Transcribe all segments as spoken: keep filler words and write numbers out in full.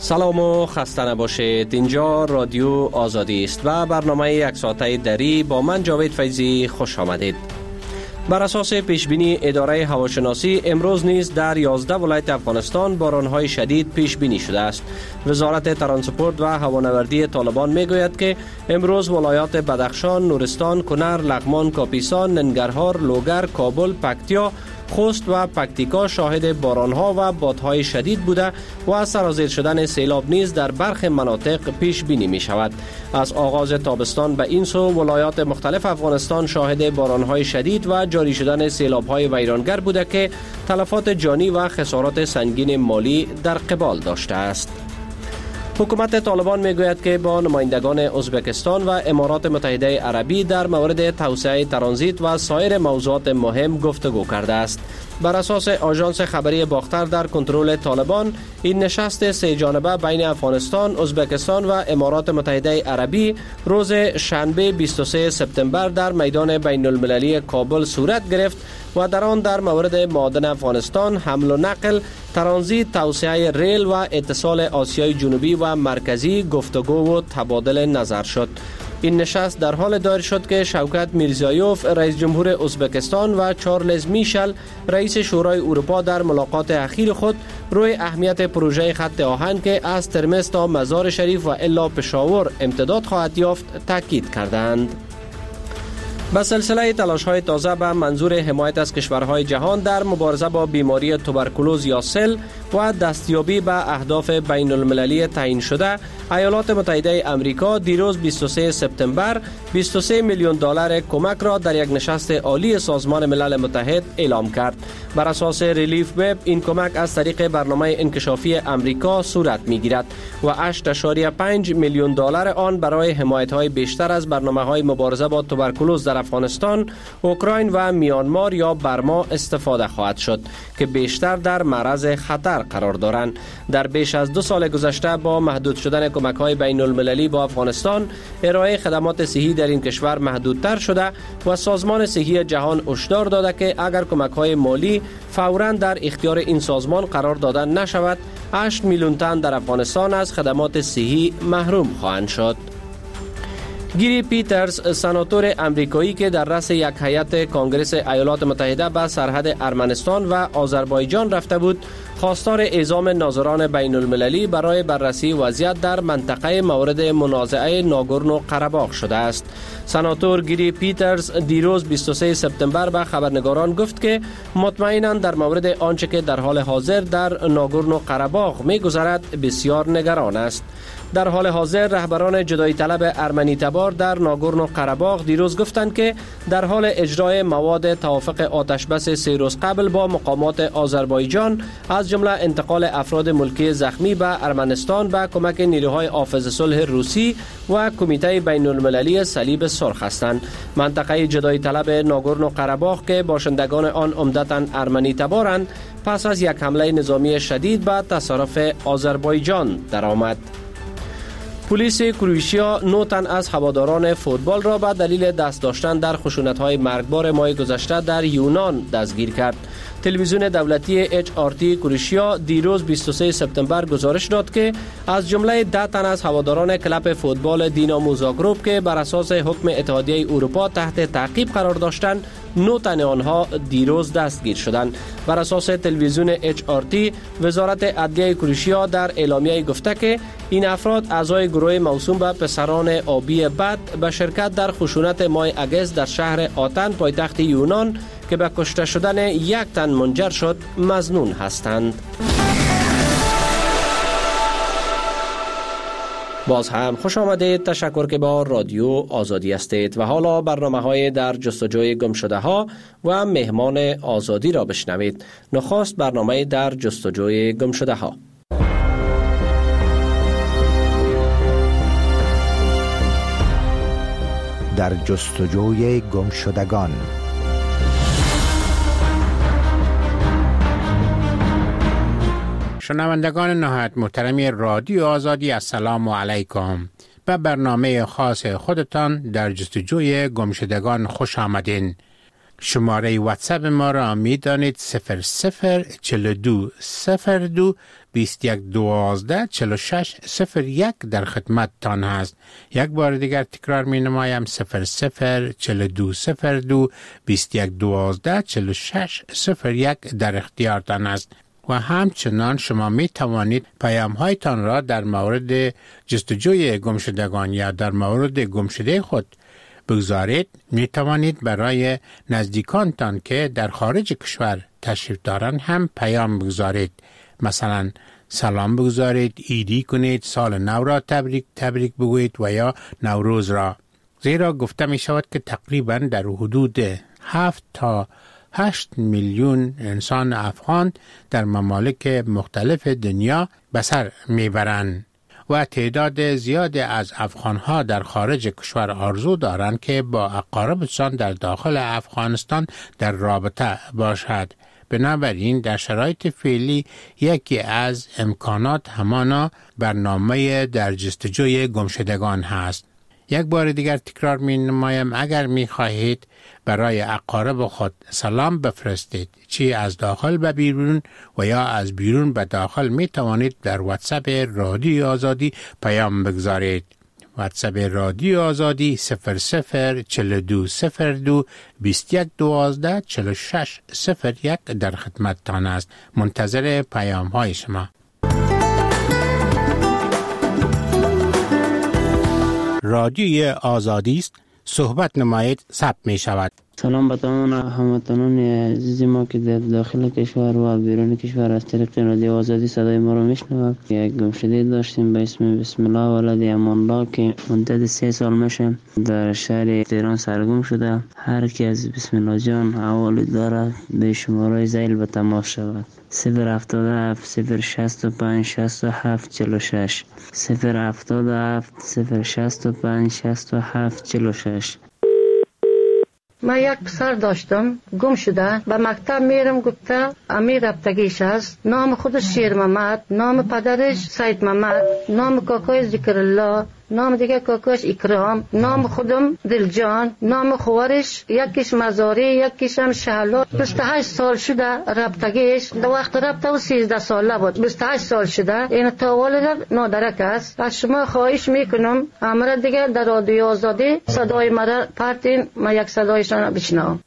سلام و خسته نباشید. اینجا رادیو آزادی است و برنامه یک ساعته دری با من جاوید فیضی خوش آمدید. بر اساس پیشبینی اداره هواشناسی امروز نیز در یازده ولایت افغانستان بارانهای شدید پیش بینی شده است. وزارت ترانسپورت و هوانوردی طالبان میگوید که امروز ولایات بدخشان، نورستان، کنر، لغمان، کاپیسا، ننگرهار، لوگر، کابل، پکتیا، خوست و پکتیکا شاهد بارانها و بادهای شدید بوده و سرازیر شدن سیلاب نیز در برخی مناطق پیش بینی می شود. از آغاز تابستان به این سو ولایات مختلف افغانستان شاهد بارانهای شدید و جاری شدن سیلابهای ویرانگر بوده که تلفات جانی و خسارات سنگین مالی در قبال داشته است. حکومت طالبان میگوید که با نمایندگان ازبکستان و امارات متحده عربی در مورد توسعه ترانزیت و سایر موضوعات مهم گفتگو کرده است. بر اساس آژانس خبری باختر در کنترل طالبان، این نشست سه جانبه بین افغانستان، ازبکستان و امارات متحده عربی روز شنبه بیست و سوم سپتامبر در میدان بین المللی کابل صورت گرفت و در آن در مورد معادن افغانستان، حمل و نقل، ترانزیت، توسعه ریل و اتصال آسیای جنوبی و مرکزی گفتگو و تبادل نظر شد. این نشست در حال دایر شد که شوکت میرزیایوف رئیس جمهور ازبکستان و چارلز میشل رئیس شورای اروپا در ملاقات اخیر خود روی اهمیت پروژه خط آهن که از ترمز تا مزار شریف و الا پشاور امتداد خواهد یافت تاکید کردند. به سلسله تلاش‌های تازه به منظور حمایت از کشورهای جهان در مبارزه با بیماری توبرکولوز یا سل و دستیابی به اهداف بین المللی تعیین شده، ایالات متحده آمریکا دیروز بیست و سوم سپتامبر بیست و سه میلیون دلار کمک را در یک نشست عالی سازمان ملل متحد اعلام کرد. بر اساس ریلیف وب این کمک از طریق برنامه انکشافی آمریکا صورت می‌گیرد و هشت ممیز پنج میلیون دلار آن برای حمایت‌های بیشتر از برنامه‌های مبارزه با توبرکولوز در افغانستان، اوکراین و میانمار یا برما استفاده خواهد شد که بیشتر در معرض خطر قرار دارند. در بیش از دو سال گذشته با محدود شدن کمک‌های بین المللی با افغانستان، ارائه خدمات صحی در این کشور محدودتر شده و سازمان صحی جهان هشدار داده که اگر کمک‌های مالی فوراً در اختیار این سازمان قرار داده نشود، هشت میلیون تن در افغانستان از خدمات صحی محروم خواهند شد. گیری پیترز، سناتور امریکایی که در رأس یک هیئت کنگره ایالات متحده به سرحد ارمنستان و آذربایجان رفته بود، خواستار اعزام ناظران بین المللی برای بررسی وضعیت در منطقه مورد منازعه ناگورنو قره‌باغ شده است. سناتور گیری پیترز دیروز بیست و سوم سپتامبر به خبرنگاران گفت که مطمئناً در مورد آنچه که در حال حاضر در ناگورنو قره‌باغ می‌گذرد بسیار نگران است. در حال حاضر رهبران جدایی طلب ارمنی تبار در ناگورنو قره‌باغ دیروز گفتند که در حال اجرای مواد توافق آتش بس سه روز قبل با مقامات آذربایجان، از جمله انتقال افراد ملکی زخمی به ارمنستان به کمک نیروهای حافظ صلح روسی و کمیته بین المللی صلیب سرخ هستند. منطقه جدایی طلب ناگورنو قره‌باغ که باشندگان آن عمدتاً ارمنی تبارند، پس از یک حمله نظامی شدید به تصرف آذربایجان درآمد. پلیس کرواتیا نه تن از هواداران فوتبال را به دلیل دست داشتن در خشونت‌های مرگبار ماه گذشته در یونان دستگیر کرد. تلویزیون دولتی اچ آر تی کرواتیا دیروز بیست و سوم سپتامبر گزارش داد که از جمله ده تن از هواداران کلب فوتبال دینامو زاگرب که بر اساس حکم اتحادیه اروپا تحت تعقیب قرار داشتند، نه تن آنها دیروز دستگیر شدند. بر اساس تلویزیون اچ آر تی، وزارت عدلیه کرواتیا در اعلامیه گفته که این افراد اعضای گروه موسوم به پسران آبی بد به شرکت در خشونت ماه اگست در شهر آتن پایتخت یونان که به کشته شدن یک تن منجر شد مظنون هستند. باز هم خوش آمدید. تشکر که با رادیو آزادی هستید و حالا برنامه های در جستجوی گم شده ها و مهمان آزادی را بشنوید. نخست برنامه در جستجوی گم شده ها. در جستجوی گم شدگان. شنوندگان نهایت محترمی رادیو آزادی، السلام علیکم. به برنامه خاص خودتان در جستجوی گمشدگان خوش آمدین. شماره واتساپ ما را می دانید صفر صفر چهل و دو صفر دو بیست و یک دوازده چهل و شش صفر یک در خدمت تان هست. یک بار دیگر تکرار می نمایم صفر صفر چهل و دو صفر دو بیست و یک دوازده چهل و شش صفر یک در اختیارتان است. و همچنان شما می توانید پیام هایتان را در مورد جستجوی گمشدگان یا در مورد گمشده خود بگذارید. می توانید برای نزدیکانتان که در خارج کشور تشریف دارند هم پیام بگذارید. مثلا سلام بگذارید، ایدی کنید، سال نو را تبریک تبریک بگویید و یا نوروز را. زیرا گفته می شود که تقریبا در حدود هفت تا هشت میلیون انسان افغان در ممالک مختلف دنیا به سر میبرند و تعداد زیادی از افغانها در خارج کشور آرزو دارند که با اقاربشان در داخل افغانستان در رابطه باشد. بنابراین در شرایط فعلی یکی از امکانات همانا برنامه در جستجوی گمشدگان هست. یک بار دیگر تکرار می نمایم اگر می خواهید برای اقارب خود سلام بفرستید، چی از داخل به بیرون و یا از بیرون به داخل، می توانید در واتساپ رادیو آزادی پیام بگذارید. واتساپ رادیو آزادی صفر صفر چهل و دو صفر دو بیست و یک دوازده چهل و شش صفر یک در خدمت تان است. منتظر پیام های شما. رادیوی آزادی است. صحبت نمایید ثبت می شود. سلام به تمام هموطنان عزیز ما که در داخل کشور و بیرون کشور از طریق رادیو آزادی صدای ما رو میشنوند. یک گمشده داشتیم به اسم بسم الله ولد امان الله که مدت سه سال میشه در شهر تهران سرگم شده. هر کی از بسم الله جان حوالی داره به شماره زیل به تماس شود. صفر هفتاد و هفت صفر شصت و پنج شصت و هفت چهل و شش صفر هفتاد و هفت صفر شصت و پنج شصت و هفت چهل و شش. من یک پسر داشتم گم شده، به مکتب میرم گفته امیر ربطگیش است، نام خودش شیر محمد، نام پدرش سید محمد، نام کاکای ذکر الله، نام دیگه کاکاش اکرام، نام خودم دلجان، نام خوارش یکیش مزاری یکیش هم شهلا. بیست و هشت سال شده ربطگیش، در وقت ربطه و سیزده ساله بود. بیست و هشت سال شده این تا والد نادرک است. از شما خواهش میکنم امر دیگه در رادیو آزادی صدای مرا پرتین، ما یک صدایشان بشنوم.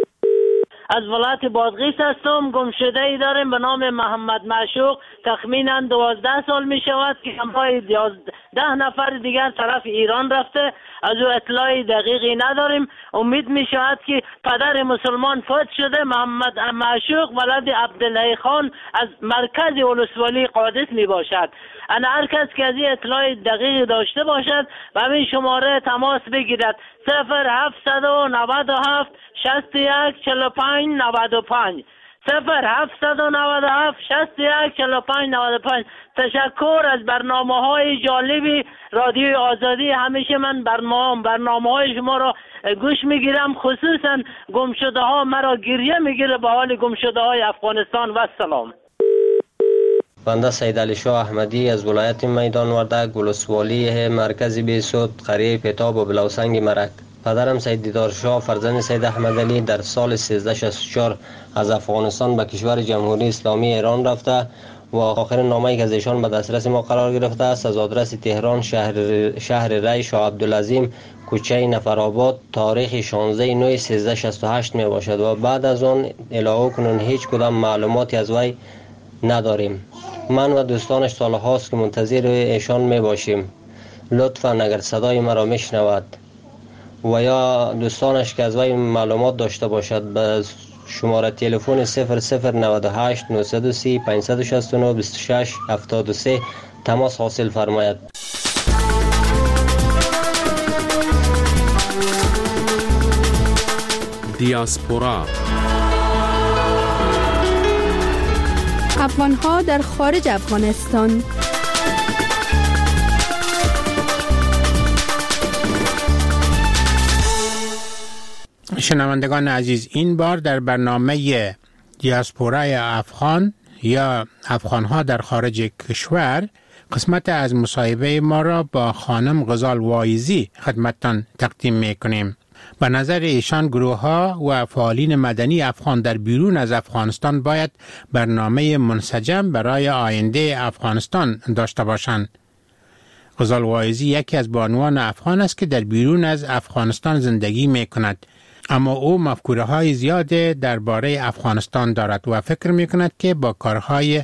از ولایت بادغیس هستم. گمشده ای داریم به نام محمد معشوق، تخمینا دوازده سال می شود که همراه ده نفر دیگر طرف ایران رفته. از او اطلاعی دقیقی نداریم. امید می شود که پدر مسلمان فوت شده. محمد معشوق ولد عبدالله خان از مرکز ولسوالی قادس می باشد. انا هر کس که از این اطلاع دقیق داشته باشد و همین شماره تماس بگیرد صفر هفتصد و نود و هفت شصت و یک چهل و پنج نود و پنج صفر هفتصد و نود و هفت شصت و یک چهل و پنج نود و پنج. تشکر از برنامه های جالبی رادیو آزادی. همیشه من برنامه برنامه های شما را گوش میگیرم، خصوصا گمشده ها مرا گریه میگیره به حال گمشده های افغانستان. و سلام. بنده سید علی شاه احمدی از ولایت میدان وردک ولسوالی مرکز بیسود قریه پتاب و بلوسنگ مرک. پدرم سید دیدار شاه فرزند سید احمد علی در سال سیزده شصت و چهار از افغانستان به کشور جمهوری اسلامی ایران رفته و آخرین نامه‌ای که از ایشان به دسترس ما قرار گرفته است از آدرس تهران شهر شهر ری شاه عبدالعظیم کوچه نفرآباد تاریخ شانزده نوامبر سیزده شصت و هشت می باشد و بعد از آن الهو کنون هیچ کدام معلوماتی از وی نداریم. من و دوستانش سال هاست که منتظر ایشان می باشیم. لطفاً اگر صدای مرا میشنود و یا دوستانش که از وی معلومات داشته باشد به شماره تلفن صفر صفر نود و هشت نهصد و سی پانصد و شصت و نه بیست و شش هفتاد و سه تماس حاصل فرماید. دیاسپورا افغان‌ها در خارج افغانستان. شنوندگان عزیز، این بار در برنامه دیاسپورای افغان یا افغان‌ها در خارج کشور قسمت از مصاحبه ما را با خانم غزال وایزی خدمتتان تقدیم می‌کنیم. به نظر ایشان گروه ها و فعالین مدنی افغان در بیرون از افغانستان باید برنامه منسجم برای آینده افغانستان داشته باشند. غزال واعظی یکی از بانوان افغان است که در بیرون از افغانستان زندگی می کند، اما او مفکوره های زیاده درباره افغانستان دارد و فکر می کند که با کارهای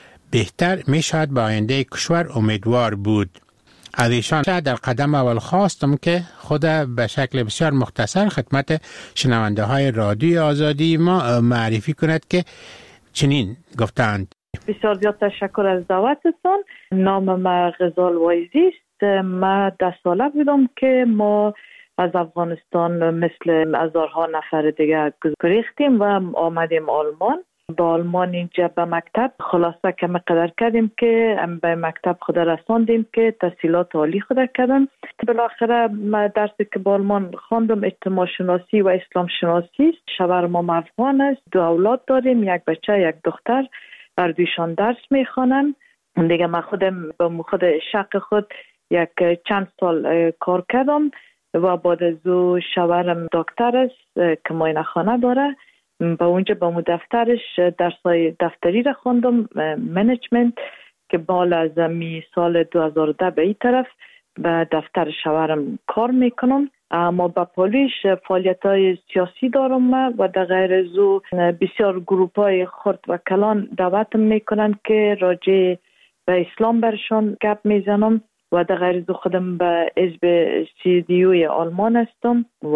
بهتر می شاید به آینده کشور امیدوار بود. از ایشان در قدم اول خواستم که خود به شکل بسیار مختصر خدمت شنونده های رادیوی آزادی ما معرفی کند که چنین گفتند. بسیار زیاد تشکر از دعوتتان. نام ما غزال واعظی است. ما ده ساله بودم که ما از افغانستان مثل هزارها نفر دیگه گریختیم و آمدیم آلمان. با آلمان اینجا به مکتب خلاصه کمی قدر کردیم که به مکتب خود رساندیم که تحصیلات عالی خود کردم. بالاخره ما درسی که با آلمان خواندم اجتماع شناسی و اسلام شناسی است. شوهر ما افغان است. دو اولاد داریم، یک بچه یک دختر. هر دویشان درس میخوانن. دیگه من خودم با خود شق خود یک چند سال کار کردم و بعد از او شوهرم دکتر است که معاینه خانه داره. با اونجا با مو دفترش درسای دفتری را خواندم، منیجمنت، که بالا از می سال دو هزار و ده به این طرف به دفتر شوهرم کار میکنم. اما با پولیش فعالیت های سیاسی دارم و در غیر از او بسیار گروپ های خرد و کلان دعوت میکنن که راجع به اسلام برشان گپ میزنم و در غیر از او خودم به حزب سی دی یو آلمان هستم و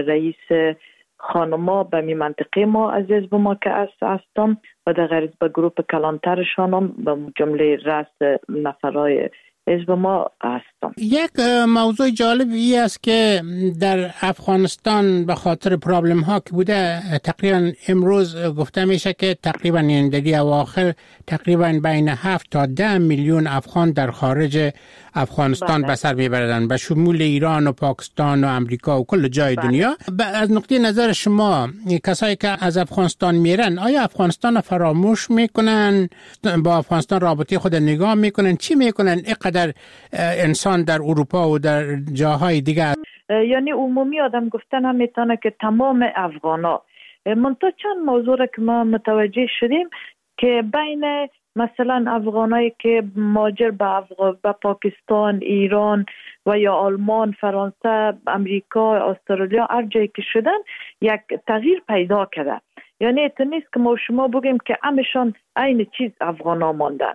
رئیس خانما به می منطقه ما از حزب ما که هستم و در غیر از به گروپ کلانترشانم به جمله رأس نفرای حزب ما هستم. یک موضوع جالب ای است که در افغانستان به خاطر پرابلم ها که بوده تقریبا امروز گفته میشه که تقریبا این دلی اواخر تقریبا بین هفت تا ده میلیون افغان در خارج افغانستان به سر میبردن، به شمول ایران و پاکستان و امریکا و کل جای بله. دنیا. از نقطه نظر شما کسایی که از افغانستان میرن آیا افغانستان فراموش میکنن؟ با افغانستان رابطه خود نگاه میکنن؟ چی میکنن؟ اینقدر انسان در اروپا و در جاهای دیگه، یعنی عمومی آدم گفتن هم میتونه که تمام افغانا. منتها چند موضوع را که ما متوجه شدیم که بین مثلا افغانایی که مهاجر به افغان به پاکستان، ایران و یا آلمان، فرانسه، امریکا، استرالیا هر جایی که شدن یک تغییر پیدا کرده. یعنی ات نیست که ما شما بگیم که همشان عین چیز افغانا ماندن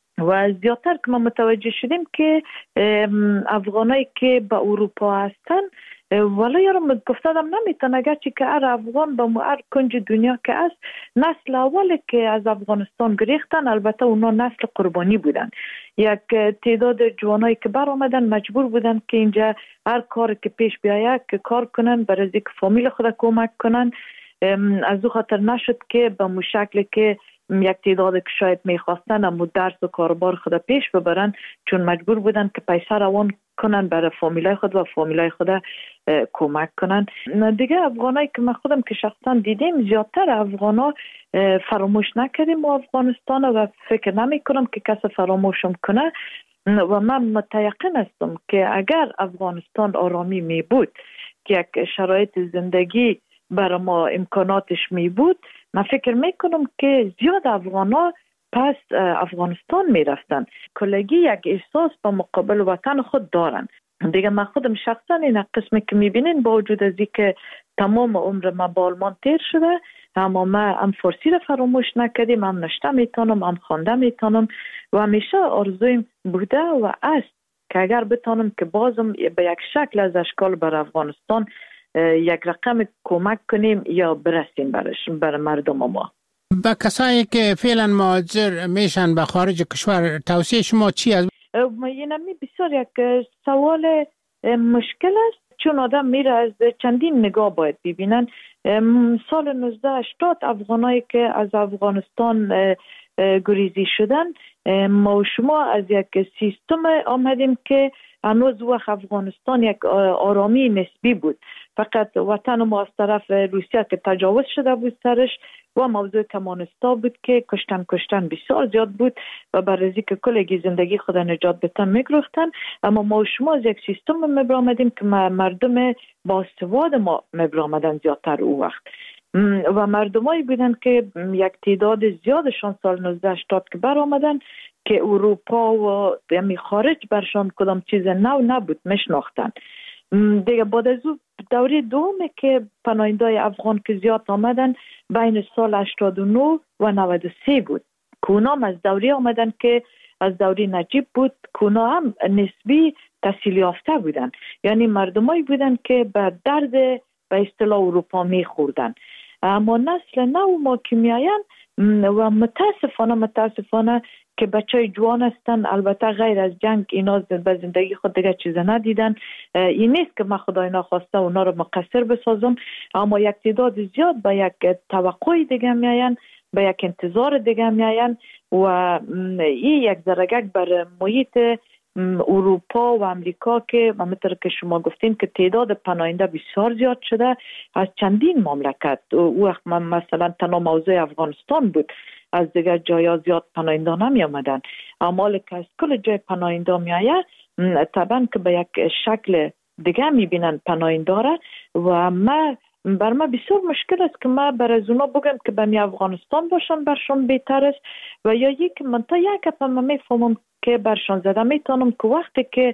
و زیادتر که ما متوجه شدیم که افغانایی که به اروپا هستن ولی یارم گفتادم نمیتونه اگرچه که هر افغان با هر کنج دنیا که است نسل اولی که از افغانستان گریختن، البته اونا نسل قربانی بودن. یک تعداد جوانایی که بر آمدن مجبور بودن که اینجا هر کار که پیش بیاید که کار کنن برای اینکه فامیل خود کمک کنن. از او خاطر نشد که به مو شکل که یک تعداد که شاید میخواستن اما درس و کاربار خود پیش ببرن، چون مجبور بودن که پیسه روان کنن برای فامیلای خود و فامیلای خود کمک کنن. دیگه افغانایی که من خودم که شخصا دیدیم زیادتر افغانا فراموش نکردیم و افغانستان و فکر نمی کنم که کس فراموشم کنه و من متیقن هستم که اگر افغانستان آرامی می بود که یک شرایط زندگی برای ما امکاناتش می بود، من فکر میکنم که زیاد افغانا پس افغانستان میرفتن. کلگی یک احساس با مقابل وطن خود دارن. دیگه من خودم شخصا این قسمی که میبینین با وجود از اینکه تمام عمر ما با آلمان تیر شده، اما ما هم فارسی رو فراموش نکردیم، هم نشته میتونم، هم خوانده میتونم و همیشه آرزویم بوده و است که اگر بتونم که بازم به یک شکل از اشکال بر افغانستان یک رقم کمک کنیم یا برسیم برش برای مردم ما. با کسایی که فعلا مهاجر میشن به خارج کشور توصیه شما چی است؟ اینمی بسیار یک سوال مشکل است، چون آدم میره از چندین نگاه باید ببینن. سال نوزده هشتاد افغانایی که از افغانستان گریزی شدن، ما و شما از یک سیستم آمدیم که هنوز وقت افغانستان یک آرامی نسبی بود، فقط وطن ما از طرف روسیه که تجاوز شده بود سرش و موضوع کمانستا بود که کشتن کشتن بسیار زیاد بود و برای که کلگی زندگی خود نجات بتن میگرفتن. اما ما شما از یک سیستم میبرامدیم که مردم باسواد ما میبرامدن زیادتر او وقت و مردمایی بودن که یک تعداد زیادشان سال نوزده هشتاد که بر آمدن که اروپا و یعنی خارج برشان کدام چیز نو نبود میشناختن. دیگه بعد از او دوره دومه که پناهنده‌های افغان که زیاد آمدن بین سال هشتاد و نه و نود و سه بود که اونام از دوره آمدن که از دوره نجیب بود که اونا هم نسبی تحصیل یافته بودن، یعنی مردمایی بودن که به درد به اصطلاح اروپا میخوردن. اما نسل نو ما که میاین و متاسفانه متاسفانه که بچه جوان هستن، البته غیر از جنگ اینا به زندگی خود دیگه چیز ندیدن. این نیست که من خدای ناخواسته اونا رو مقصر بسازم، اما یک تعداد زیاد به یک توقع دیگه میاین، به یک انتظار دیگه میاین و این یک درجه بر محیط اروپا و امریکا که همونطور که شما گفتین که تعداد پناهنده بسیار زیاد شده از چندین مملکت. او وقت مثلا تنها موضوع افغانستان بود، از دیگر جایا زیاد پناهنده نمی آمدن. اما که از کل جای پناهنده می آید طبعا که به یک شکل دیگه می بینن پناهنده را و ما بر ما بسیار مشکل است که ما بر از اونا بگم که به افغانستان باشن برشان بهتر است و یا یک من تا یک اپا ما می فهمم که برشان زده میتونم که وقتی که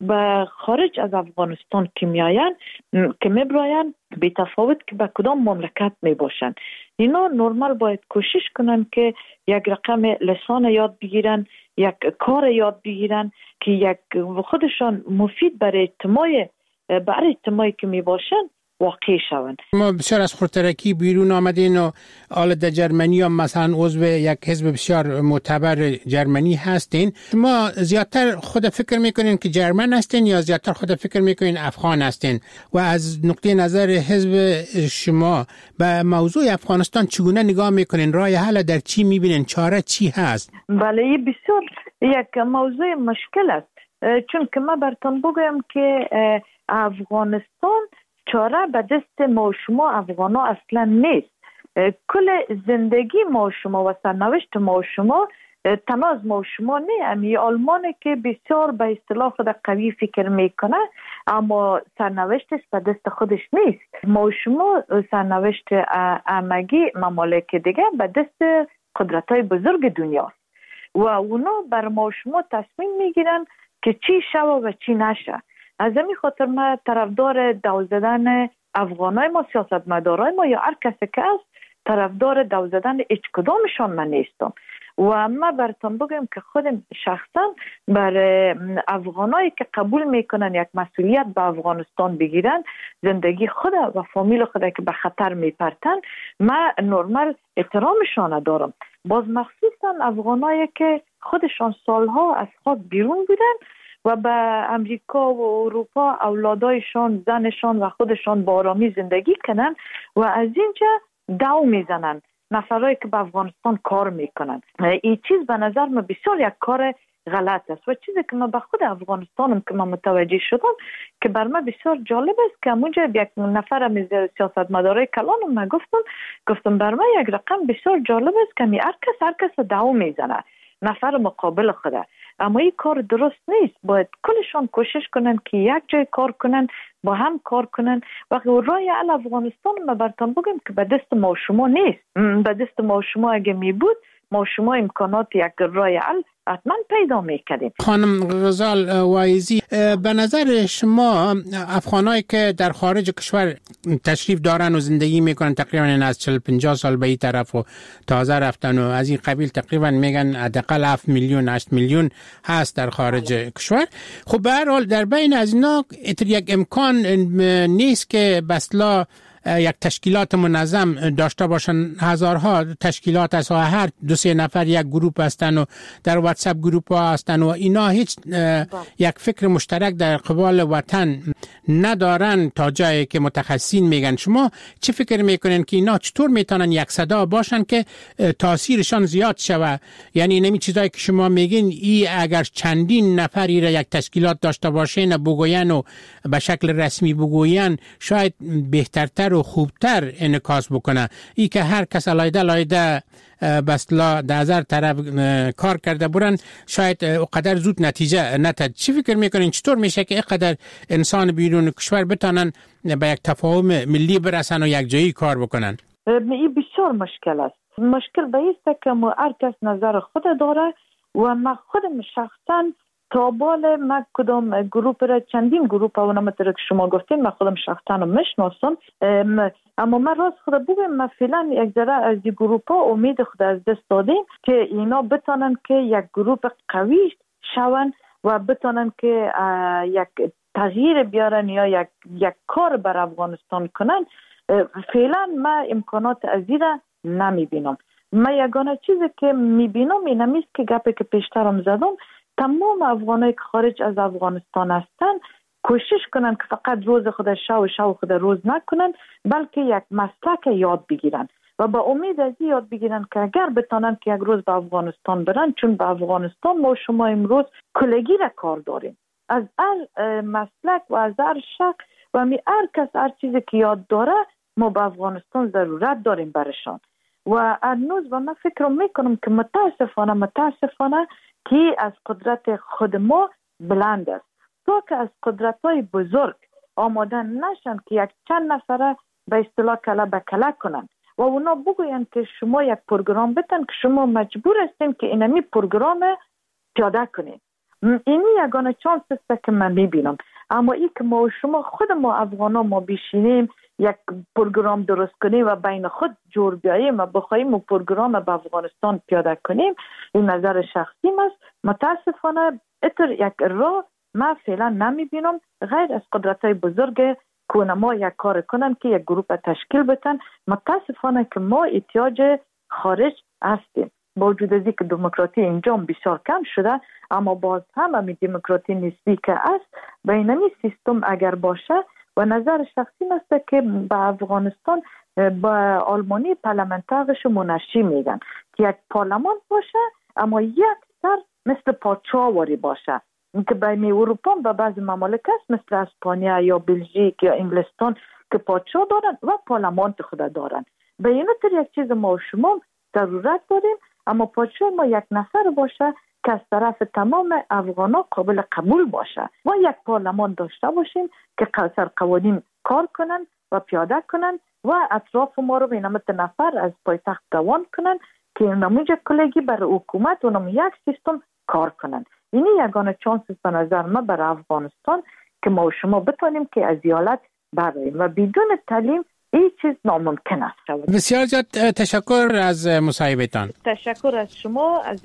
به خارج از افغانستان که میاین که میبراین بی تفاوت که به کدام مملکت میباشن، اینا نرمال باید کوشش کنن که یک رقم لسان یاد بگیرن، یک کار یاد بگیرن که یک خودشان مفید برای اجتماع برای اجتماعی که میباشن واقع شوند. ما بسیار از خودترکی بیرون آمدین و حالا در جرمنی هم مثلا عضو یک حزب بسیار معتبر جرمنی هستین. شما زیادتر خود فکر میکنین که جرمن هستین یا زیادتر خود فکر میکنین افغان هستین؟ و از نقطه نظر حزب شما به موضوع افغانستان چگونه نگاه میکنین؟ راه حل در چی میبینین؟ چاره چی هست؟ بله این بسیار یک موضوع مشکل است، چون که ما براتون بگویم که افغانستان چاره به دست ما شما افغانا اصلا نیست. کل زندگی ما شما و سرنوشت ما شما تنها از ما شما نه. امی آلمانه که بسیار به اصطلاح خود قوی فکر میکنه اما سرنوشتش به دست خودش نیست. ما شما سرنوشت همگی ممالک دیگه به دست قدرت‌های بزرگ دنیا و اونا بر ما شما تصمیم میگیرن که چی شوه و چی نشه. از همین خاطر ما طرفدار دو زدن افغانای ما، سیاستمدارای ما یا هر کسی که است طرفدار دو زدن هیچ کدامشان من نیستم و ما براتون بگم که خودم شخصا بر افغانایی که قبول میکنن یک مسئولیت به افغانستان بگیرن، زندگی خود و فامیل خود که به خطر میپرتن، ما نرمال احترامشان دارم. باز مخصوصا افغانایی که خودشان سالها از خاک بیرون بودن و به امریکا و اروپا اولادایشان، زنشان و خودشان با آرامی زندگی کنن و از اینجا دو میزنن نفرایی که به افغانستان کار میکنن. این چیز به نظر من بسیار یک کار غلط است و چیزی که من به خود افغانستانم که من متوجه شدم که بر من بسیار جالب است که همونجا یک نفر از سیاستمدارای کلانم من گفتم گفتم بر من یک رقم بسیار جالب است که هر کس هر کس دو میزنه نفر مقابل خوده، اما این کار درست نیست. باید کلشان کوشش کنن که یک جای کار کنن، با هم کار کنن. وقتی راه حل افغانستان ما براتون بگم که به دست ما شما نیست. به دست ما شما اگه می بود ما شما امکانات یک راه حل حتما پیدا میکردیم. خانم غزال وایزی، به نظر شما افغانایی که در خارج کشور تشریف دارن و زندگی میکنن تقریبا از چهل پنجاه سال به این طرف و تازه رفتن و از این قبیل تقریبا میگن حداقل هفت میلیون هشت میلیون هست در خارج کشور، خب به هر حال در بین از اینا یک امکان نیست که بسلا یک تشکیلات منظم داشته باشن، هزارها تشکیلات از هر دو سه نفر یک گروپ هستن و در واتساپ گروپ ها هستن و اینا هیچ یک فکر مشترک در قبال وطن ندارن تا جایی که متخصصین میگن. شما چه فکر میکنین که اینا چطور میتونن یک صدا باشن که تاثیرشان زیاد شود؟ یعنی نمی چیزایی که شما میگین ای اگر چندین نفری را یک تشکیلات داشته باشین بگوین و به شکل رسمی بگوین شاید بهترتر و خوبتر انعکاس بکنه. ای که هر کس علایده علایده بسلا در هزار طرف کار کرده برن شاید اقدر زود نتیجه نتد. چی فکر میکنین چطور میشه که اقدر انسان بیرون کشور بتانن به یک تفاهم ملی برسن و یک جایی کار بکنن؟ این بسیار مشکل است. مشکل به ایست که ما هر کس نظر خود داره و ما خودم شخصا تابال ما کدام گروپ را چندین گروپ و نمطر که شما گفتین ما خودم شخصا رو میشناسم، اما من راست خود بگم ما فعلا یک ذره از این گروپ ها امید خود از دست دادیم که اینا بتانن که یک گروپ قوی شون و بتانن که یک تغییر بیارن یا یک یک کار بر افغانستان کنن. فعلا ما امکانات ازی را نمی بینم. ما یگانه چیزی که می بینم این همیست که گپی که پیشترم زدم، تمام افغانایی که خارج از افغانستان هستن کوشش کنن که فقط روز خود شو و شو خود روز نکنن، بلکه یک مسلک یاد بگیرن و با امید از یاد بگیرن که اگر بتانن که یک روز به افغانستان برن، چون به افغانستان ما شما امروز کلگی را کار داریم از هر مسلک و از هر شک و می هر کس هر چیزی که یاد داره ما به افغانستان ضرورت داریم برشان. و هنوز و من فکر میکنم که متاسفانه متاسفانه که از قدرت خود ما بلند است تا که از قدرت های بزرگ آماده نشن که یک چند نفره به اصطلاح کله به کله کنن و اونا بگوین که شما یک پروگرام بتن که شما مجبور هستین که اینمی پروگرام پیاده کنین. اینی یگانه چانس است که من میبینم. اما ای که ما و شما خود ما افغانا ما بشینیم یک پروگرام درست کنیم و بین خود جور بیاییم و بخوایم و پروگرام به افغانستان پیاده کنیم، این نظر شخصی است. متاسفانه اتر یک راه ما فعلا نمی بینم غیر از قدرت های بزرگ که ما یک کار کنن که یک گروپ تشکیل بتن. متاسفانه که ما احتیاج خارج هستیم با وجود از اینکه دموکراسی اینجا بسیار کم شده، اما باز هم همین دموکراسی نسبی که است بینمی سیستم اگر باشه و نظر شخصی است که به افغانستان با آلمانی پارلمانترش منشی میگن که یک پارلمان باشه اما یک سر مثل پادشاهواری باشه که بین اروپا و بعض ممالک است مثل اسپانیا یا بلژیک یا انگلستان که پادشاه دارن و پارلمان خود دارن. به این طور یک چیز ما و شما ضرورت داریم، اما پادشاه ما یک نفر باشه که از طرف تمام افغانا قابل قبول باشه و یک پارلمان داشته باشیم که سر قوانین کار کنن و پیاده کنن و اطراف ما رو به نمت نفر از پایتخت روان کنن که نموجه کلگی بر حکومت و نمو یک سیستم کار کنن. اینی یگانه چانس است به نظر ما بر افغانستان که ما و شما بتونیم که از ایالت براییم و بدون تعلیم این چیز ناممکن است. بسیار زیاد تشکر از مصاحبهتان. تشکر از شما. از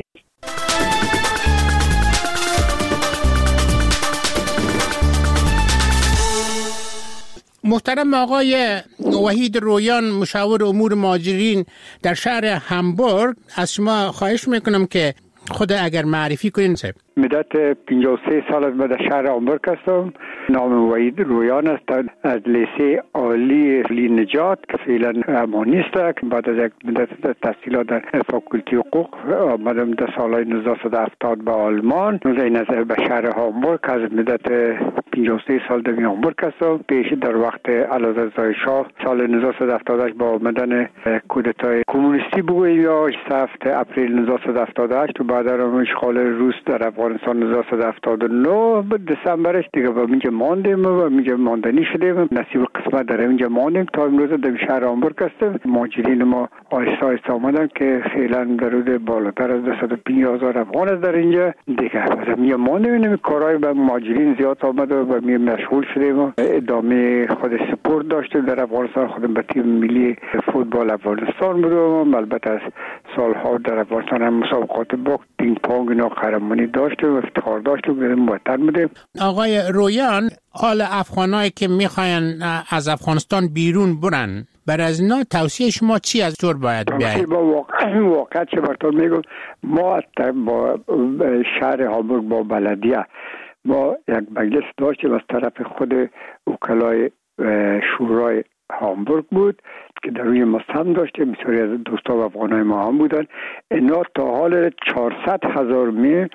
محترم آقای وحید رویان مشاور امور مهاجرین در شهر همبورگ، از شما خواهش میکنم که خود اگر معرفی کنین. مدت پنجاه و سه سال از در شهر همبورگ هستم. نام وحید رویان است. از لیسه عالی لی نجات که فعلا امانیست است. بعد از یک مدت تحصیلات در فاکولتی حقوق آمدم در سالهای نوزده صد و هفتاد به آلمان. این از به شهر همبورگ از مدت پنجاه و سه سال در همبورگ هستم. پیش در وقت علازرزای شاه سال نوزده صد و هفتاد و هشت با آمدن کودتای کمونیستی بگوییم یا هفت اپریل نوزده صد و هفتاد و هشت و بعد از اشغال روس در افغانستان نوزده صد و هفتاد و نه به دسامبرش دیگه با اینجا ماندیم و اینجا ماندنی شدیم. نصیب قسمت در اینجا ماندیم تا امروز در شهر همبورگ هستیم. مهاجرین ما آهسته آهسته آمدن که فعلا در حدود بالاتر از دویست و پنجاه هزار افغان است در اینجا دیگه. مثلا اینجا ماندیم. این کارهای به مهاجرین زیاد آمد و و می مشغول شدیم و ادامه خود سپورت داشتیم در افغانستان. خودم به تیم ملی فوتبال افغانستان بودم. البته از سالها در افغانستان هم مسابقات باخت پینگ پونگ اینا قهرمانی داشتیم و افتخار داشتیم بودیم وطن بودیم. آقای رویان، حال افغانایی که میخواین از افغانستان بیرون برن، بر از اینا توصیه شما چی از طور باید بیاید؟ با واقع واقع چه براتون میگم، ما با شهر هامبورگ با بلدیه ما یک مجلس داشتیم از طرف خود وکلای شورای هامبورگ بود که در روی مستم داشتیم. بسیاری از دوستان و افغانای ما هم بودن. اینا تا حال چهارصد هزار میل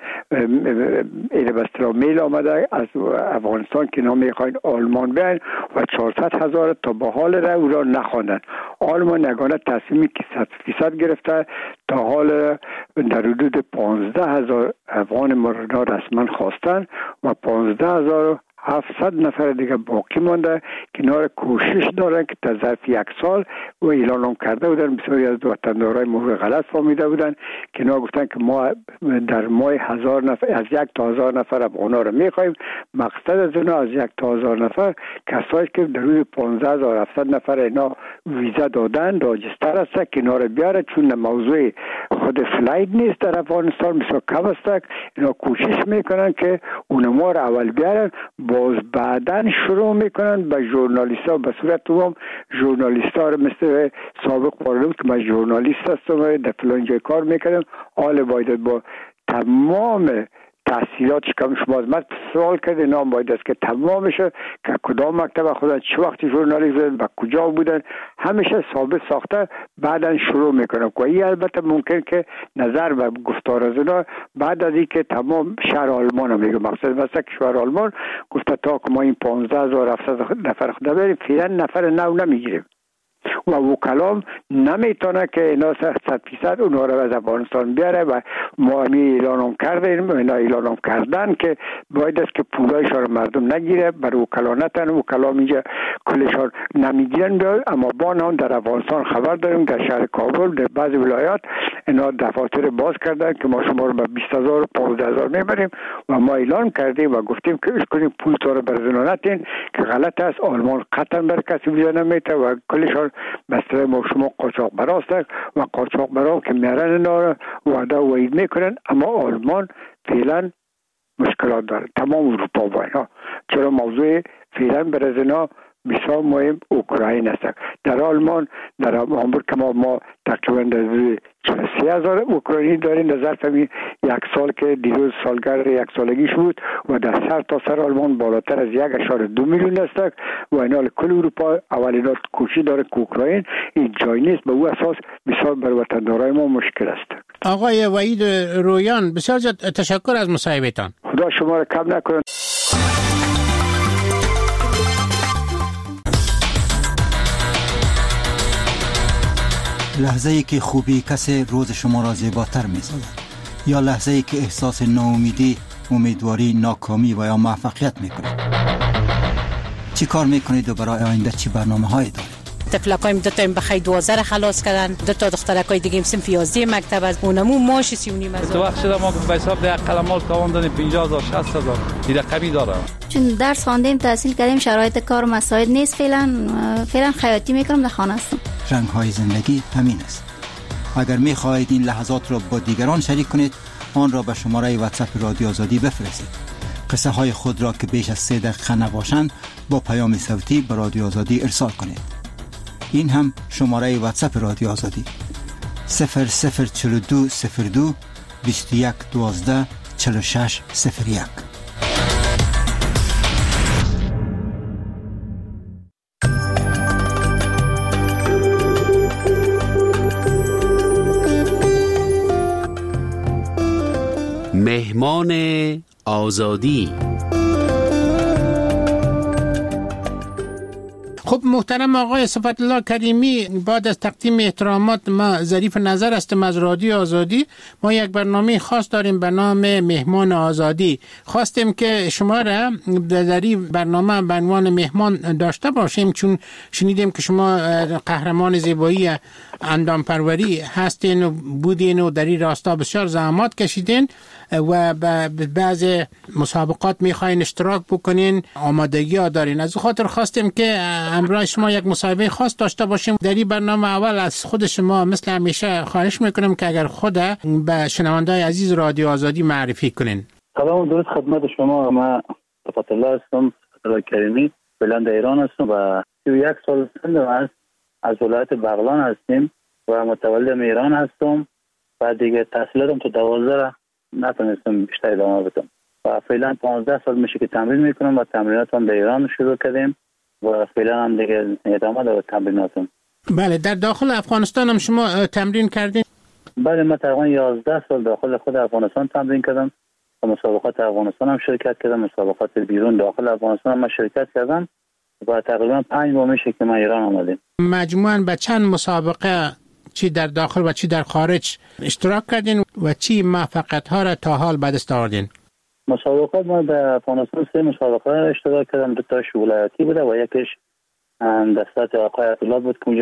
ایده بسترا میل آمده از افغانستان که اینا میخواین آلمان بیاین و چهارصد هزار تا به حال را او را نخواندن. آلمان یگانه تصمیمی که صد فیصد گرفته تا حال در حدود پانزده هزار افغان ما را رسما خواستن و پانزده هزار هفتصد نفر دیگه باقی مانده که اینا را کوشش دارن که تا ظرف یک سال و اعلان هم کرده بودن. بسیاری از وطندارای ما غلط فهمیده بودن که اینا گفتن که ما در ماه هزار نفر از یک تا هزار نفر افغانا را میخوایم. مقصد از اینا از یک تا هزار نفر کسایی که در روز پانزده هزار و هفتصد نفر اینا ویزا دادن راجستر است که اینا را بیاره، چون موضوع خود فلایت نیست در افغانستان بسیار کم است. اینا کوشش میکنن که اونما را اول بیارن، باز بعدن شروع میکنن به ژورنالیست ها به صورت عموم ژورنالیست ها رو مثل سابق پارلمان که من ژورنالیست هستم و در فلان جای کار میکنم، حال باید با تمام تحصیلات کم شما از من سوال کرده نام باید است که تمامشه که کدام مکتب خودن چه وقتی ژورنالیست بودن و کجا بودن همیشه ثابت ساخته بعدن شروع میکنم که این البته ممکن که نظر و گفتار از اینا بعد از اینکه تمام شهر آلمان هم میگه مقصد مثلا کشور آلمان گفته تا که ما این پانزده هزار و هفتصد نفر خود بریم فعلا نفر نو نمیگیریم و وکلام نمیتونه که اینا صد فیصد اونها رو از افغانستان بیاره و ما همی اعلانم کردیم اینا اعلانم کردن که باید است که پولایشان رو مردم نگیره بر وکلا نتن. وکلام اینجا کلشان نمیگیرن اما با نام در افغانستان خبر داریم در شهر کابل در بعضی ولایات اینا دفاتر باز کردن که ما شما رو به بیست هزار و پانزده هزار میبریم و ما اعلان کردیم و گفتیم که اش کنیم پول تو رو برزنو نتین که غلط است. آلمان قطعا بر کسی ویزا نمیته و کلشان بسته ما شما قاچاق براست و قاچاق برا که میارن اینا رو وعده و وعید میکنن. اما آلمان فعلا مشکلات داره تمام اروپا با اینا، چرا موضوع فعلا برای اینا بسیار مهم اوکراین است. در آلمان در هامبورگ که ما, ما تقریبا چهل و سه هزار اوکراینی داریم در ظرف یک سال که دیروز سالگرد یک سالگیش بود و در سر تا سر آلمان بالاتر از یک اشاره دو میلیون است و اینا کل اروپا اولینا کوشش داره که اوکراین این جای نیست. به او اساس بسیار بر وطندارای ما مشکل است. آقای وحید رویان بسیار تشکر از مصاحبهتان. خدا شما را کم نکنه. لحظه‌ای که خوبی کسی روز شما را زیباتر می‌سازد یا لحظه‌ای که احساس ناامیدی، امیدواری، ناکامی و یا موفقیت می‌کنید. چی کار می‌کنید و برای آینده چی برنامه‌هایی دارید؟ طفلکایم دو تا بخیر دوازده را خلاص کردن، دو تا دخترکای دیگه صنف یازده مکتب از اونمو ماش سی و نیم هزار. تو وقت شده ما به حساب ده قلمال کاوان دادیم پنجاه هزار شصت هزار دیگه کمی داره. چون درس خواندیم تحصیل کردیم شرایط کار مساعد نیست. فعلا فعلا خیاطی میکنم در خانه هستم. رنگ‌های زندگی همین است. اگر می‌خواهید این لحظات را با دیگران شریک کنید آن را به شماره واتساپ رادیو آزادی بفرستید. قصه های خود را که بیش از سه دقیقه نباشند با پیام صوتی به رادیو آزادی ارسال کنید. این هم شماره واتساپ رادیو آزادی صفر صفر چهل و دو صفر دو بیست و یک دوازده چهل و شش صفر یک. مهمان آزادی. خب محترم آقای صفت الله کریمی، بعد از تقدیم احترامات ما ظریف نظر هستم از رادیو آزادی. ما یک برنامه خاص داریم به نام مهمان آزادی. خواستیم که شما را در این برنامه به عنوان مهمان داشته باشیم، چون شنیدیم که شما قهرمان زیبایی اندام پروری هستین و بودین و در این راستا بسیار زحمات کشیدین و به بعض مسابقات میخواین اشتراک بکنین، آمادگی ها دارین. از خاطر خواستیم که همراه شما یک مصاحبه خاص داشته باشیم. در این برنامه اول از خود شما مثل همیشه خواهش میکنم که اگر خود به شنونده‌های عزیز رادیو آزادی معرفی کنین. سلام و درود خدمت شما. من صفت الله هستم، صفت الله کریمی، بلند ایران هستم و سی و یک سال سنم است. از ولایت بغلان هستیم و متولد ایران هستم و دیگه تحصیلاتم تو دوازده نتونستم بیشتر ادامه بدم و فعلا پانزده سال میشه که تمرین میکنم و تمریناتم در ایران شروع کردیم و فعلا هم دیگه ادامه دارم تمریناتم. بله، در داخل افغانستان هم شما تمرین کردین؟ بله، من تقریبا یازده سال داخل خود افغانستان تمرین کردم و مسابقات افغانستان هم شرکت کردم، مسابقات بیرون داخل افغانستان هم شرکت کردم و تقریبا پنج ماه میشه که من ایران آمدیم. مجموعاً به چند مسابقه چی در داخل و چی در خارج اشتراک کردین و چی موفقیت ها را تا حال به دست آوردین؟ مسابقات ما در افغانستان سه مسابقه اشتراک کردم، دو تاش ولایتی بوده و یکیش دستات آقای عطی‌الله بود که